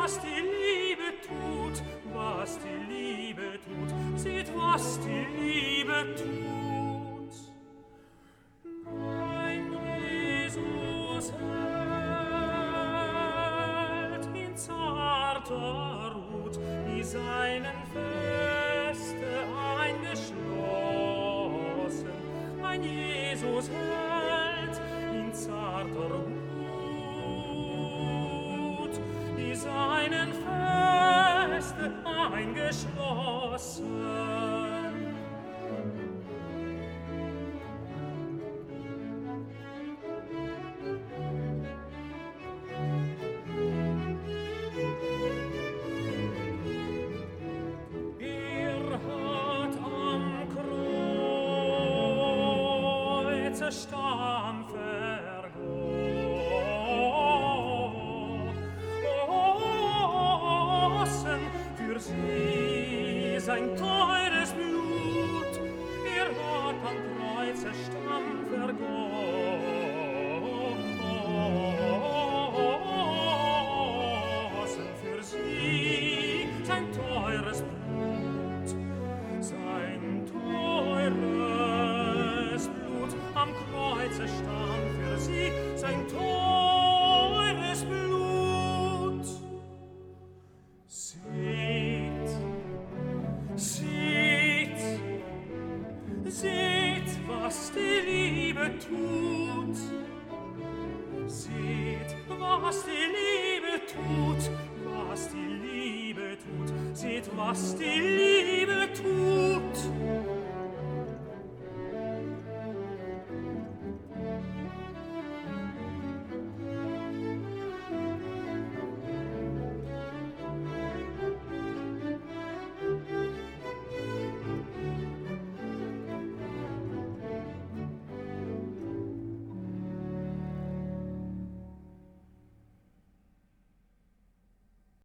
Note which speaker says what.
Speaker 1: was die Liebe tut, was die Liebe tut, seht, was die Liebe tut. Mein Jesus hält in zarter Ruth die seinen Feste eingeschlossen. Mein Jesus hält in zarter Ruth die seinen Feste eingeschlossen. Stamm vergossen für sie sein teures Blut. Hat am Kreuze Stamm vergossen für sie sein teures Blut. Sein teures Blut am Kreuze stand für sie sein teures Blut. Seht, seht, seht, was die Liebe tut. Seht, was die Liebe tut, was die Liebe tut. Seht, was die Liebe